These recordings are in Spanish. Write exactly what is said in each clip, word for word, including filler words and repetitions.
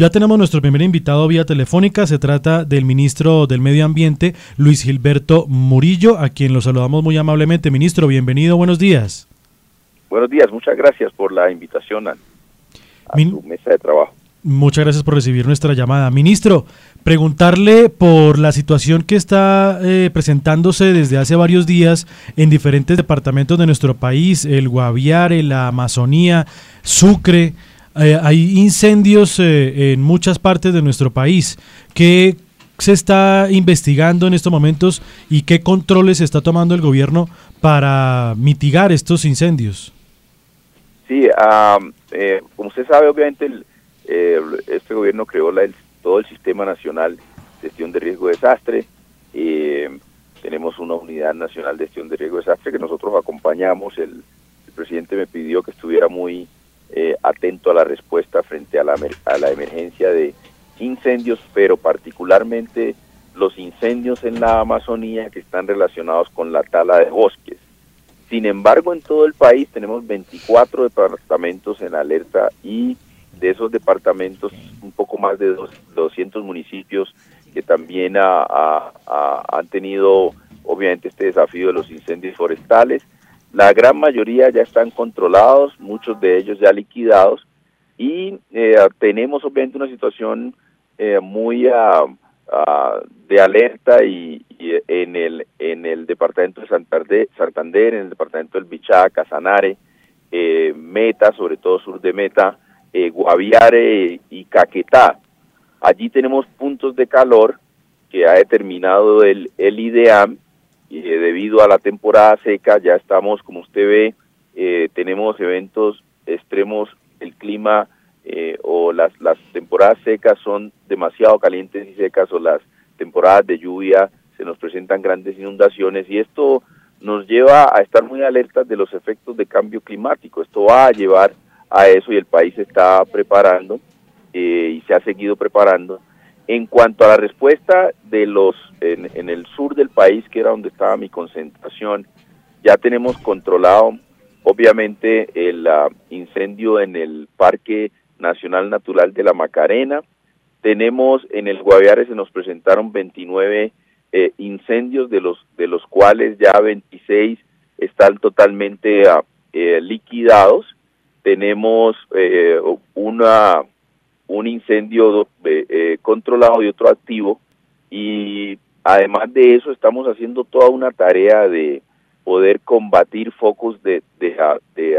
ya tenemos nuestro primer invitado vía telefónica, se trata del ministro del Medio Ambiente, Luis Gilberto Murillo, a quien lo saludamos muy amablemente. Ministro, bienvenido, buenos días. Buenos días, muchas gracias por la invitación a, a Min- su mesa de trabajo. Muchas gracias por recibir nuestra llamada. Ministro, preguntarle por la situación que está eh, presentándose desde hace varios días en diferentes departamentos de nuestro país, el Guaviare, la Amazonía, Sucre. Eh, hay incendios eh, en muchas partes de nuestro país. ¿Qué se está investigando en estos momentos y qué controles está tomando el gobierno para mitigar estos incendios? Sí, um, eh, como usted sabe, obviamente el, eh, este gobierno creó la, el, todo el Sistema Nacional de Gestión de Riesgo de Desastre. Eh, tenemos una Unidad Nacional de Gestión de Riesgo de Desastre que nosotros acompañamos. El, el presidente me pidió que estuviera muy eh, atento a la respuesta frente a la, a la emergencia de incendios, pero particularmente los incendios en la Amazonía que están relacionados con la tala de bosques. Sin embargo, en todo el país tenemos veinticuatro departamentos en alerta y de esos departamentos un poco más de doscientos municipios que también ha, ha, ha, han tenido obviamente este desafío de los incendios forestales. La gran mayoría ya están controlados, muchos de ellos ya liquidados y eh, tenemos obviamente una situación eh, muy uh, uh, de alerta y, y en el en el departamento de Santander, Santander, en el departamento del Bichá, Casanare, eh, Meta, sobre todo sur de Meta, eh, Guaviare y Caquetá. Allí tenemos puntos de calor que ha determinado el, el IDEAM y eh, debido a la temporada seca ya estamos, como usted ve, eh, tenemos eventos extremos, el clima eh, o las, las temporadas secas son demasiado calientes y secas o las temporadas de lluvia se nos presentan grandes inundaciones y esto nos lleva a estar muy alertas de los efectos de cambio climático. Esto va a llevar a eso y el país se está preparando eh, y se ha seguido preparando. En cuanto a la respuesta de los en, en el sur del país, que era donde estaba mi concentración, ya tenemos controlado obviamente el uh, incendio en el Parque Nacional Natural de la Macarena. Tenemos en el Guaviare se nos presentaron veintinueve eh, incendios, de los de los cuales ya veintiséis están totalmente uh, eh, liquidados. Tenemos eh, una un incendio eh, eh, controlado y otro activo, y además de eso estamos haciendo toda una tarea de poder combatir focos de, de, de,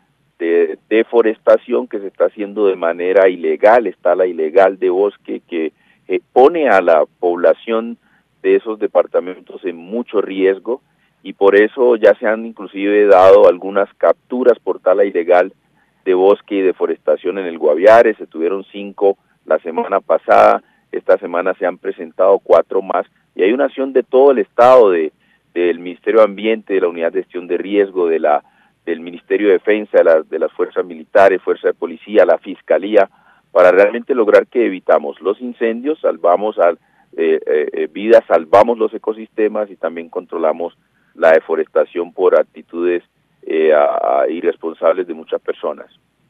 de deforestación que se está haciendo de manera ilegal. Está la ilegal de bosque que eh, pone a la población de esos departamentos en mucho riesgo, y por eso ya se han inclusive dado algunas capturas por tala ilegal de bosque y deforestación en el Guaviare. Se tuvieron cinco la semana pasada, esta semana se han presentado cuatro más, y hay una acción de todo el Estado, de del Ministerio de Ambiente, de la Unidad de Gestión de Riesgo, de la del Ministerio de Defensa, de, la, de las Fuerzas Militares, Fuerza de Policía, la Fiscalía, para realmente lograr que evitamos los incendios, salvamos a, eh, eh, vidas, salvamos los ecosistemas y también controlamos la deforestación por actitudes Eh, a, a irresponsables de muchas personas.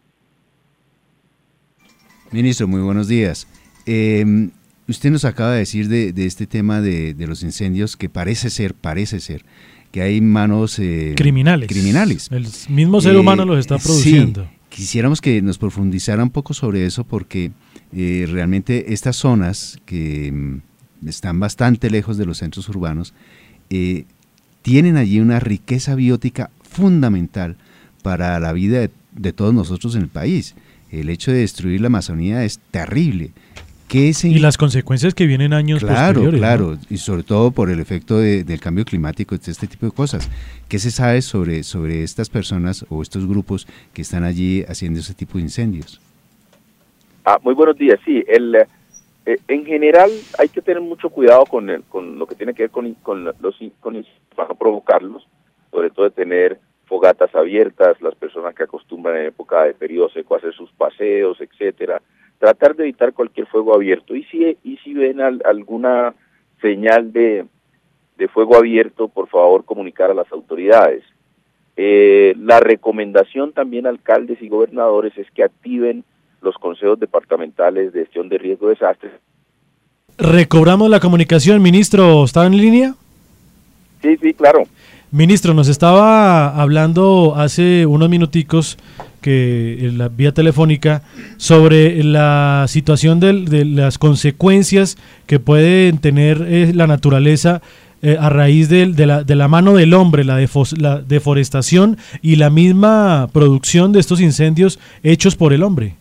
Ministro, muy buenos días. Eh, usted nos acaba de decir de, de este tema de, de los incendios que parece ser, parece ser, que hay manos eh, criminales. criminales. El mismo ser eh, humano los está produciendo. Sí, quisiéramos que nos profundizara un poco sobre eso porque eh, realmente estas zonas que mm, están bastante lejos de los centros urbanos eh, tienen allí una riqueza biótica fundamental para la vida de, de todos nosotros en el país. El hecho de destruir la Amazonía es terrible. ¿Qué es en... Y las consecuencias que vienen años claro, posteriores. Claro, ¿no? Y sobre todo por el efecto de, del cambio climático, de este tipo de cosas. ¿Qué se sabe sobre, sobre estas personas o estos grupos que están allí haciendo ese tipo de incendios? Ah, muy buenos días. Sí, el, eh, en general hay que tener mucho cuidado con, el, con lo que tiene que ver con, con los con, para no provocarlos, sobre todo de tener fogatas abiertas, las personas que acostumbran en época de periodo seco a hacer sus paseos, etcétera, tratar de evitar cualquier fuego abierto, y si y si ven al, alguna señal de, de fuego abierto, por favor comunicar a las autoridades. Eh, la recomendación también a alcaldes y gobernadores es que activen los consejos departamentales de gestión de riesgo de desastres. Recobramos la comunicación, ministro, ¿está en línea? Sí, sí, claro. Ministro, nos estaba hablando hace unos minuticos que en la vía telefónica sobre la situación de, de las consecuencias que pueden tener eh, la naturaleza eh, a raíz de, de, la, de la mano del hombre, la, defos, la deforestación y la misma producción de estos incendios hechos por el hombre.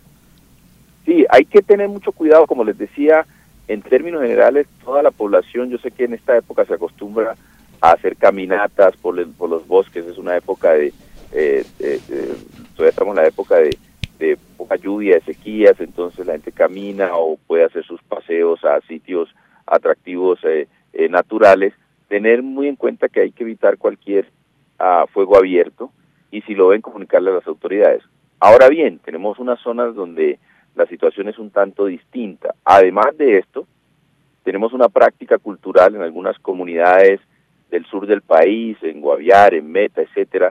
Sí, hay que tener mucho cuidado, como les decía, en términos generales, toda la población, yo sé que en esta época se acostumbra a hacer caminatas por, el, por los bosques, es una época de, eh, de, de todavía estamos en la época de, de poca lluvia, de sequías, entonces la gente camina o puede hacer sus paseos a sitios atractivos eh, eh, naturales, tener muy en cuenta que hay que evitar cualquier uh, fuego abierto y si lo ven comunicarle a las autoridades. Ahora bien, tenemos unas zonas donde la situación es un tanto distinta. Además de esto, tenemos una práctica cultural en algunas comunidades del sur del país, en Guaviare, en Meta, etcétera,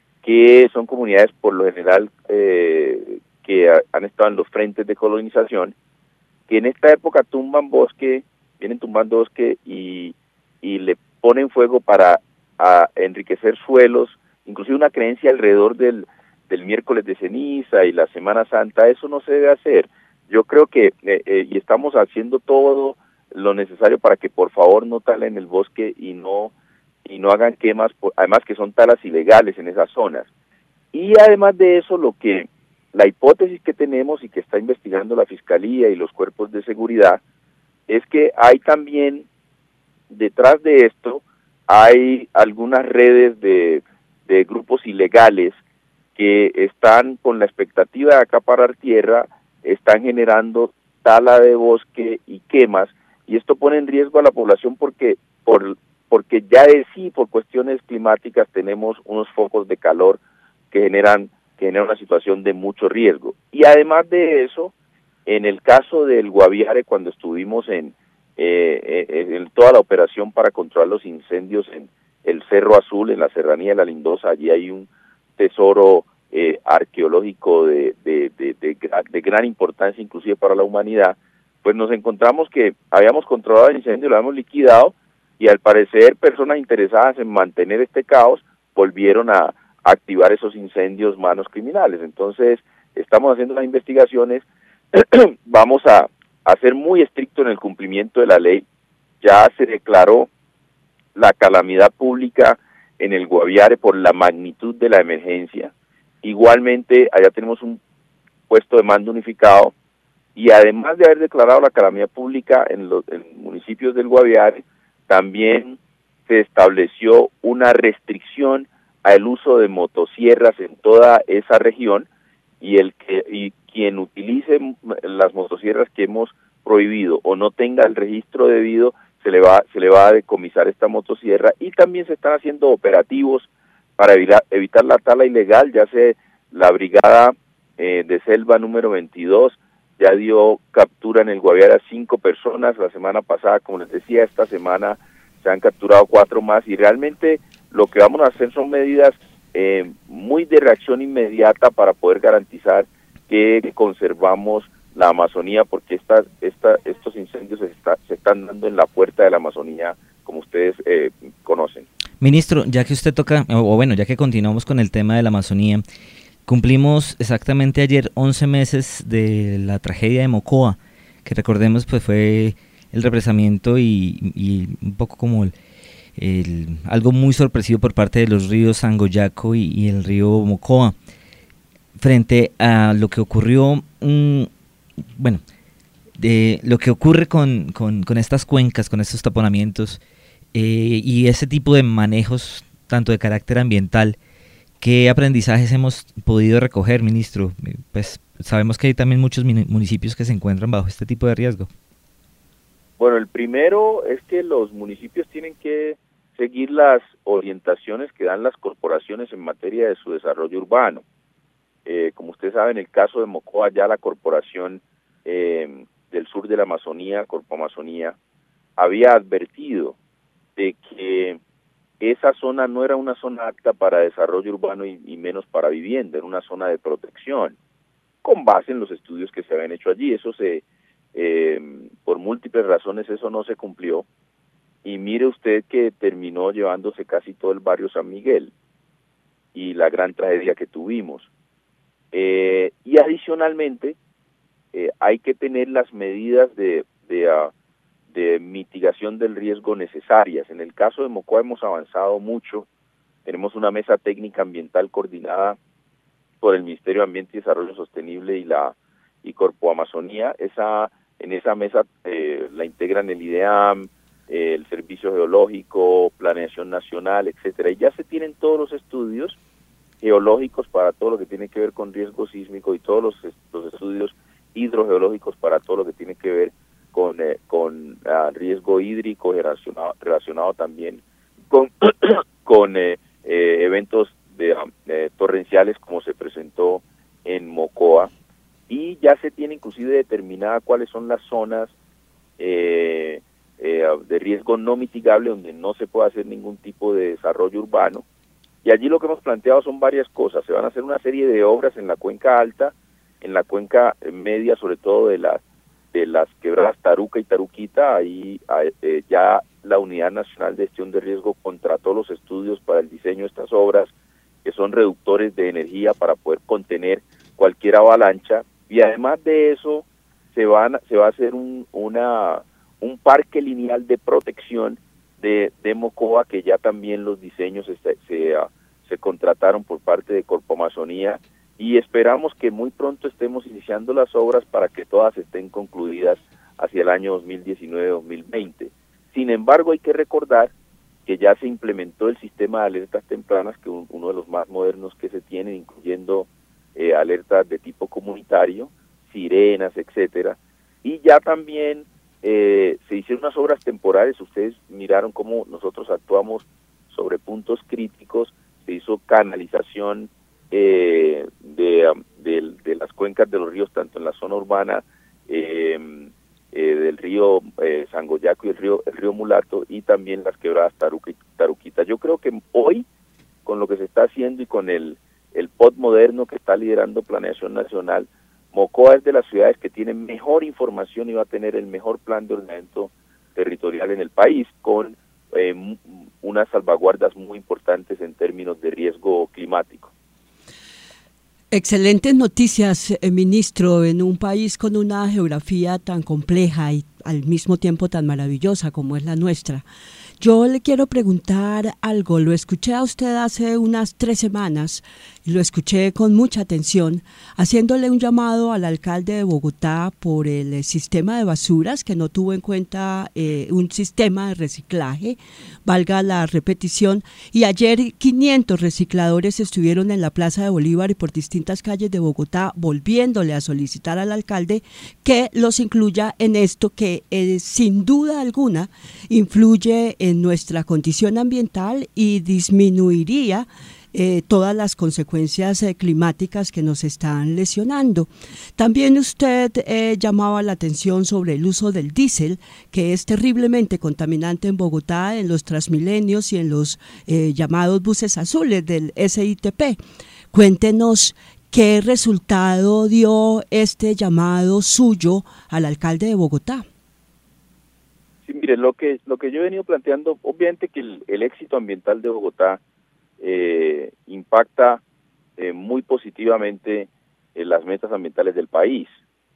que son comunidades por lo general eh, que ha, han estado en los frentes de colonización, que en esta época tumban bosque, vienen tumbando bosque y, y le ponen fuego para a, enriquecer suelos, inclusive una creencia alrededor del del miércoles de ceniza y la Semana Santa, eso no se debe hacer. Yo creo que, eh, eh, y estamos haciendo todo lo necesario para que por favor no talen el bosque y no y no hagan quemas, por, además que son talas ilegales en esas zonas. Y además de eso, lo que la hipótesis que tenemos y que está investigando la Fiscalía y los cuerpos de seguridad, es que hay también, detrás de esto, hay algunas redes de, de grupos ilegales que están con la expectativa de acaparar tierra, están generando tala de bosque y quemas, y esto pone en riesgo a la población porque por porque ya de sí, por cuestiones climáticas, tenemos unos focos de calor que generan, que generan una situación de mucho riesgo. Y además de eso, en el caso del Guaviare, cuando estuvimos en, eh, en, en toda la operación para controlar los incendios en el Cerro Azul, en la serranía de la Lindosa, allí hay un tesoro eh, arqueológico de, de, de, de, de gran importancia inclusive para la humanidad, pues nos encontramos que habíamos controlado el incendio, lo habíamos liquidado y al parecer personas interesadas en mantener este caos volvieron a, a activar esos incendios manos criminales. Entonces estamos haciendo las investigaciones, vamos a, a ser muy estrictos en el cumplimiento de la ley. Ya se declaró la calamidad pública en el Guaviare por la magnitud de la emergencia. Igualmente, allá tenemos un puesto de mando unificado y además de haber declarado la calamidad pública en los en municipios del Guaviare, también se estableció una restricción al uso de motosierras en toda esa región y el que y quien utilice las motosierras que hemos prohibido o no tenga el registro debido se le va se le va a decomisar esta motosierra. Y también se están haciendo operativos para evitar, evitar la tala ilegal. Ya se la brigada eh, de selva número veintidós ya dio captura en el Guaviare a cinco personas la semana pasada. Como les decía, esta semana se han capturado cuatro más y realmente lo que vamos a hacer son medidas eh, muy de reacción inmediata para poder garantizar que conservamos la Amazonía, porque esta, esta, estos incendios se, está, se están dando en la puerta de la Amazonía, como ustedes eh, conocen. Ministro, ya que usted toca, o bueno, ya que continuamos con el tema de la Amazonía, cumplimos exactamente ayer once meses de la tragedia de Mocoa, que recordemos pues fue el represamiento y, y un poco como el, el, algo muy sorpresivo por parte de los ríos Sangoyaco y, y el río Mocoa. Frente a lo que ocurrió, um, bueno, de lo que ocurre con, con, con estas cuencas, con estos taponamientos eh, y ese tipo de manejos tanto de carácter ambiental, ¿qué aprendizajes hemos podido recoger, ministro? Pues sabemos que hay también muchos municipios que se encuentran bajo este tipo de riesgo. Bueno, el primero es que los municipios tienen que seguir las orientaciones que dan las corporaciones en materia de su desarrollo urbano. Eh, como usted sabe, en el caso de Mocoa, ya la corporación eh, del sur de la Amazonía, Corpo Amazonía, había advertido de que esa zona no era una zona apta para desarrollo urbano y, y menos para vivienda, era una zona de protección. con base en los estudios que se habían hecho allí. Eso se, eh, por múltiples razones eso no se cumplió, y mire usted que terminó llevándose casi todo el barrio San Miguel, y la gran tragedia que tuvimos. Eh, y adicionalmente, eh, hay que tener las medidas de, de, uh, de mitigación del riesgo necesarias. En el caso de Mocoa hemos avanzado mucho. Tenemos una mesa técnica ambiental coordinada por el Ministerio de Ambiente y Desarrollo Sostenible y la y Corpo Amazonía. Esa, en esa mesa eh, la integran el IDEAM, eh, el Servicio Geológico, Planeación Nacional, etcétera. Y ya se tienen todos los estudios geológicos para todo lo que tiene que ver con riesgo sísmico y todos los, los estudios hidrogeológicos para todo lo que tiene que ver con, eh, con uh, riesgo hídrico relacionado, relacionado también con, con eh, eh, eventos de, eh, torrenciales como se presentó en Mocoa, y ya se tiene inclusive determinada cuáles son las zonas eh, eh, de riesgo no mitigable donde no se puede hacer ningún tipo de desarrollo urbano. Y allí lo que hemos planteado son varias cosas. Se van a hacer una serie de obras en la cuenca alta, en la cuenca media, sobre todo de las de las quebradas Taruca y Taruquita. Ahí eh, ya la Unidad Nacional de Gestión de Riesgo contrató los estudios para el diseño de estas obras, que son reductores de energía para poder contener cualquier avalancha. Y además de eso, se van se va a hacer un una un parque lineal de protección de, de Mocoa, que ya también los diseños se, se, uh, se contrataron por parte de Corpo Amazonía, y esperamos que muy pronto estemos iniciando las obras para que todas estén concluidas hacia el año dos mil diecinueve dos mil veinte. Sin embargo, hay que recordar que ya se implementó el sistema de alertas tempranas, que un, uno de los más modernos que se tienen, incluyendo eh, alertas de tipo comunitario, sirenas, etcétera, y ya también Eh, se hicieron unas obras temporales. Ustedes miraron cómo nosotros actuamos sobre puntos críticos. Se hizo canalización eh, de, de, de las cuencas de los ríos, tanto en la zona urbana eh, eh, del río eh, Sangoyaco y el río, el río Mulato, y también las quebradas Taruca y Taruquita. Yo creo que hoy, con lo que se está haciendo y con el, el P O D moderno que está liderando Planeación Nacional, Mocoa es de las ciudades que tiene mejor información y va a tener el mejor plan de ordenamiento territorial en el país, con eh, unas salvaguardas muy importantes en términos de riesgo climático. Excelentes noticias, eh, ministro, en un país con una geografía tan compleja y al mismo tiempo tan maravillosa como es la nuestra. Yo le quiero preguntar algo. Lo escuché a usted hace unas tres semanas y lo escuché con mucha atención, haciéndole un llamado al alcalde de Bogotá por el sistema de basuras, que no tuvo en cuenta eh, un sistema de reciclaje, valga la repetición. Y ayer quinientos recicladores estuvieron en la Plaza de Bolívar y por distintas calles de Bogotá, volviéndole a solicitar al alcalde que los incluya en esto que eh, sin duda alguna influye en nuestra condición ambiental y disminuiría eh, todas las consecuencias eh, climáticas que nos están lesionando. También usted eh, llamaba la atención sobre el uso del diésel, que es terriblemente contaminante en Bogotá, en los Transmilenios y en los eh, llamados buses azules del S I T P. Cuéntenos qué resultado dio este llamado suyo al alcalde de Bogotá. Sí, mire, lo que lo que yo he venido planteando, obviamente que el, el éxito ambiental de Bogotá eh, impacta eh, muy positivamente en las metas ambientales del país,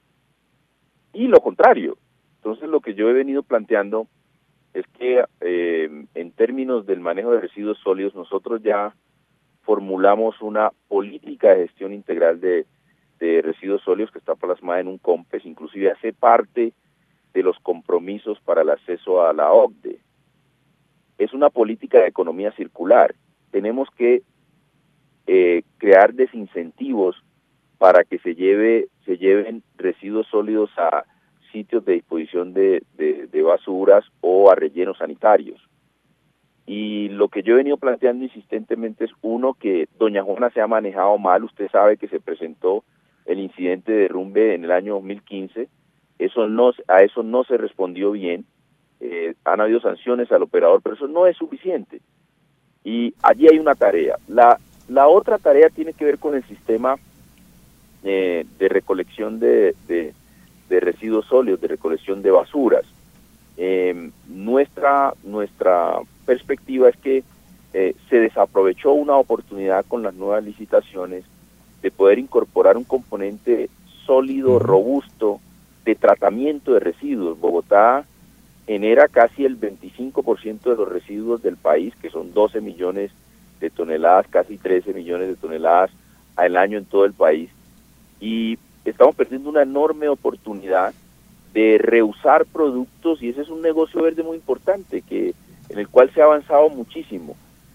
y lo contrario. Entonces, lo que yo he venido planteando es que eh, en términos del manejo de residuos sólidos, nosotros ya formulamos una política de gestión integral de, de residuos sólidos que está plasmada en un COMPES, inclusive hace parte de los compromisos para el acceso a la O C D E. Es una política de economía circular. Tenemos que eh, crear desincentivos para que se lleve se lleven residuos sólidos a sitios de disposición de, de, de basuras o a rellenos sanitarios. Y lo que yo he venido planteando insistentemente es, uno, que Doña Juana se ha manejado mal. Usted sabe que se presentó el incidente de derrumbe en el año dos mil quince. Eso no, a eso no se respondió bien. Eh, han habido sanciones al operador, pero eso no es suficiente. Y allí hay una tarea. La, la otra tarea tiene que ver con el sistema eh, de recolección de, de, de residuos sólidos, de recolección de basuras. Eh, nuestra, nuestra perspectiva es que eh, se desaprovechó una oportunidad con las nuevas licitaciones de poder incorporar un componente sólido, robusto, de tratamiento de residuos. Bogotá genera casi el veinticinco por ciento de los residuos del país, que son doce millones de toneladas, casi trece millones de toneladas al año en todo el país, y estamos perdiendo una enorme oportunidad de reusar productos, y ese es un negocio verde muy importante, que en el cual se ha avanzado muchísimo,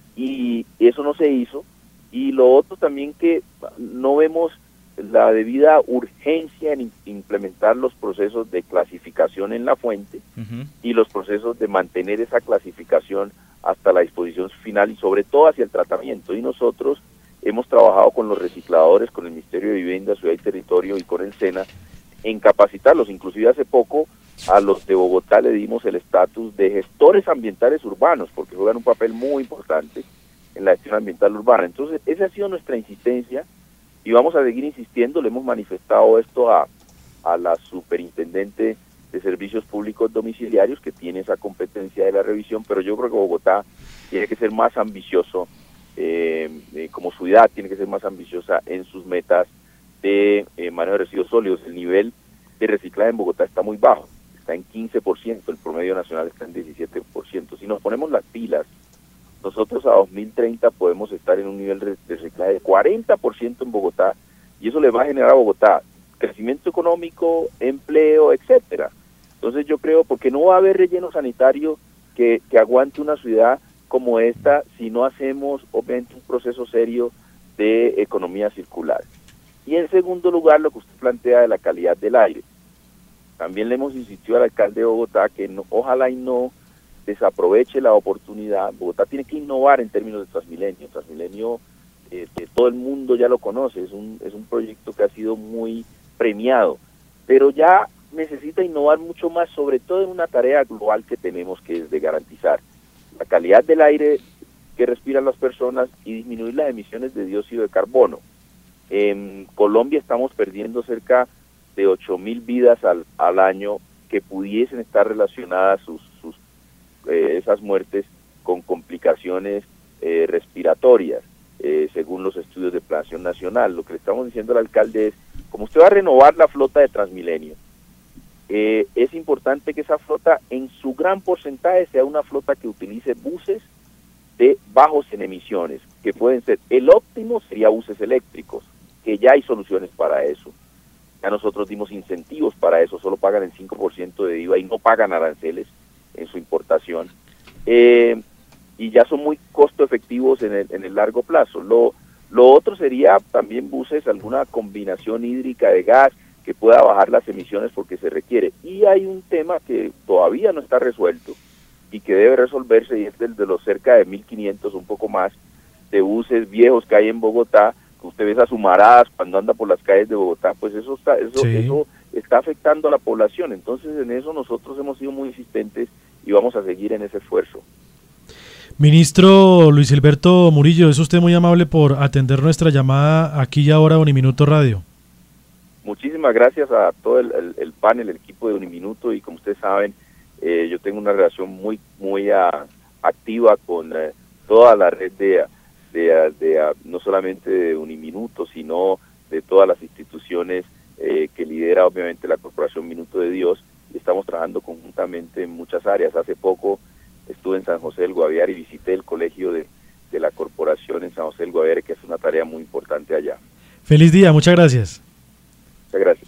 y eso no se hizo. Y lo otro también, que no vemos la debida urgencia en implementar los procesos de clasificación en la fuente uh-huh. y los procesos de mantener esa clasificación hasta la disposición final, y sobre todo hacia el tratamiento. Y nosotros hemos trabajado con los recicladores, con el Ministerio de Vivienda, Ciudad y Territorio y con el SENA en capacitarlos. Inclusive hace poco a los de Bogotá le dimos el estatus de gestores ambientales urbanos, porque juegan un papel muy importante en la gestión ambiental urbana. Entonces, esa ha sido nuestra insistencia y vamos a seguir insistiendo. Le hemos manifestado esto a, a la superintendente de Servicios Públicos Domiciliarios, que tiene esa competencia de la revisión, pero yo creo que Bogotá tiene que ser más ambicioso, eh, eh, como ciudad tiene que ser más ambiciosa en sus metas de eh, manejo de residuos sólidos. El nivel de reciclaje en Bogotá está muy bajo, está en quince por ciento, el promedio nacional está en diecisiete por ciento. Si nos ponemos las pilas, nosotros a dos mil treinta podemos estar en un nivel de reciclaje de cuarenta por ciento en Bogotá, y eso le va a generar a Bogotá crecimiento económico, empleo, etcétera. Entonces yo creo, porque no va a haber relleno sanitario que, que aguante una ciudad como esta si no hacemos obviamente un proceso serio de economía circular. Y en segundo lugar, lo que usted plantea de la calidad del aire. También le hemos insistido al alcalde de Bogotá que no, ojalá y no desaproveche la oportunidad. Bogotá tiene que innovar en términos de Transmilenio. Transmilenio, eh, que todo el mundo ya lo conoce, es un, es un proyecto que ha sido muy premiado, pero ya necesita innovar mucho más, sobre todo en una tarea global que tenemos, que es de garantizar la calidad del aire que respiran las personas y disminuir las emisiones de dióxido de carbono. En Colombia estamos perdiendo cerca de ocho mil vidas al, al año que pudiesen estar relacionadas sus, sus eh, esas muertes con complicaciones eh, respiratorias, eh, según los estudios de Planación Nacional. Lo que le estamos diciendo al alcalde es, como usted va a renovar la flota de Transmilenio, eh, es importante que esa flota en su gran porcentaje sea una flota que utilice buses de bajos en emisiones, que pueden ser, el óptimo sería buses eléctricos, que ya hay soluciones para eso. Ya nosotros dimos incentivos para eso, solo pagan el cinco por ciento de I V A y no pagan aranceles en su importación. Eh, y ya son muy costo efectivos en el, en el largo plazo. Lo, lo otro sería también buses, alguna combinación hídrica de gas que pueda bajar las emisiones porque se requiere. Y hay un tema que todavía no está resuelto y que debe resolverse, y es el de los cerca de mil quinientos, un poco más, de buses viejos que hay en Bogotá. Usted ve esas humaradas cuando anda por las calles de Bogotá, pues eso está, eso, sí. eso está afectando a la población. Entonces en eso nosotros hemos sido muy insistentes y vamos a seguir en ese esfuerzo. Ministro Luis Gilberto Murillo, es usted muy amable por atender nuestra llamada aquí y ahora a Uniminuto Radio. Muchísimas gracias a todo el, el, el panel, el equipo de Uniminuto, y como ustedes saben, eh, yo tengo una relación muy muy uh, activa con uh, toda la red de, de, de, de uh, no solamente de Uniminuto, sino de todas las instituciones eh, que lidera obviamente la Corporación Minuto de Dios, y estamos trabajando conjuntamente en muchas áreas. Hace poco estuve en San José del Guaviare y visité el colegio de, de la corporación en San José del Guaviare, que es una tarea muy importante allá. Feliz día, muchas gracias. Muchas gracias.